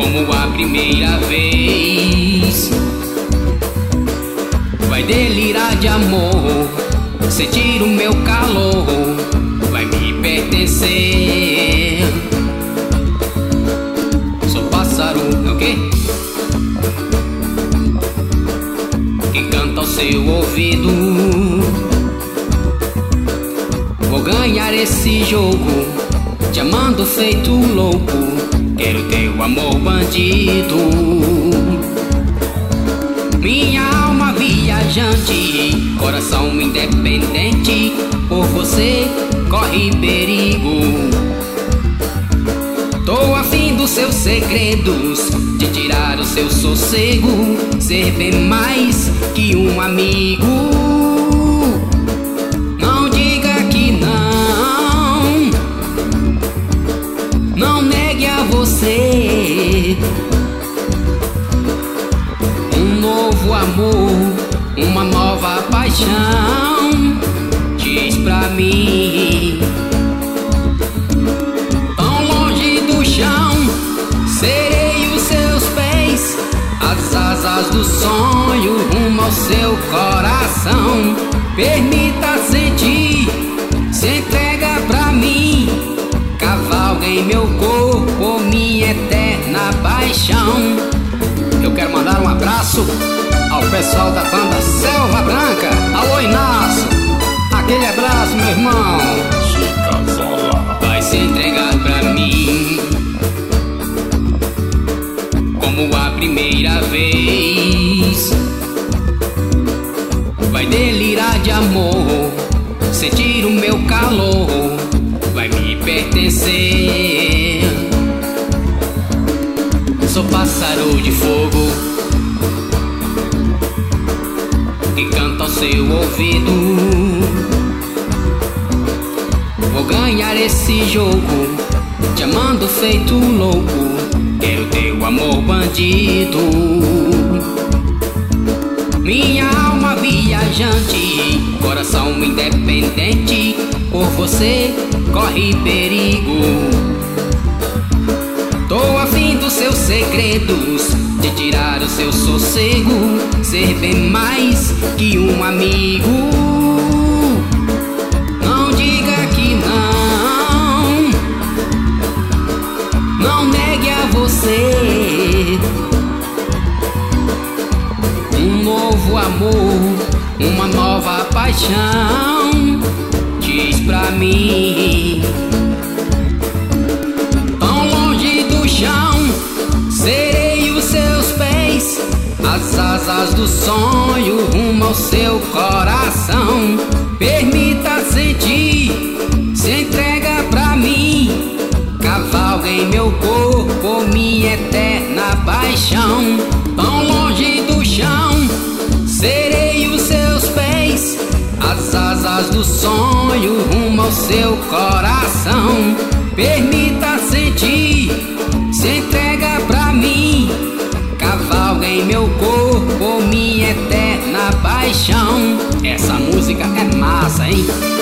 como a primeira vez. Vai delirar de amor, sentir o meu calor, vai me pertencer. Sou pássaro, é o quê? Que canta ao seu ouvido. Vou ganhar esse jogo, te amando feito louco, quero teu amor bandido. Minha alma viajante, coração independente, por você corre perigo. Tô afim dos seus segredos, de tirar o seu sossego, ser bem mais que um amigo. Não diga que não, não negue a você um novo amor, uma nova paixão. Diz pra mim, tão longe do chão, serei os seus pés, as asas do sonho rumo ao seu coração. Permita sentir, se entrega pra mim, cavalga em meu corpo, minha eterna paixão. Eu quero mandar um abraço ao pessoal da banda Selva Branca. Alô, Inácio, aquele abraço, meu irmão. Vai se entregar pra mim, como a primeira vez. Vai delirar de amor, sentir o meu calor, vai me pertencer. Sou pássaro de fogo, que canta ao seu ouvido. Vou ganhar esse jogo, te amando feito louco, quero teu amor bandido. Minha alma viajante, coração independente, por você corre perigo. Tô afim dos seus segredos, de tirar o seu sossego, ser bem mais que um amigo. Não diga que não, não negue a você um novo amor, uma nova paixão. Diz pra mim, tão longe do chão, serei os seus pés, as asas do sonho rumo ao seu coração. Permita sentir, se entrega pra mim, cavalga em meu corpo, minha eterna paixão. Tão longe do chão, serei os seus pés, as asas do sonho rumo ao seu coração. Permita sentir, se entrega pra mim, cavalga em meu corpo, minha eterna paixão. Essa música é massa, hein?